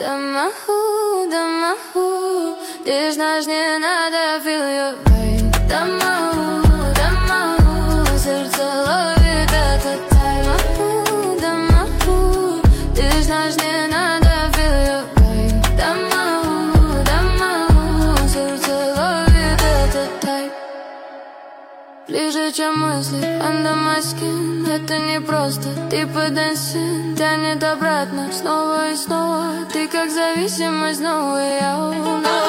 да могу. Ты знаешь, не надо feel your vibe. Да могу, сердце ловит этот тайм. Да могу, ты знаешь, не надо feel your vibe. Да могу, сердце ловит этот тайм. Ближе, чем мысли, under my skin. Это не просто, типа dancing. Тянет обратно, снова и снова. Ты как зависимость, новая.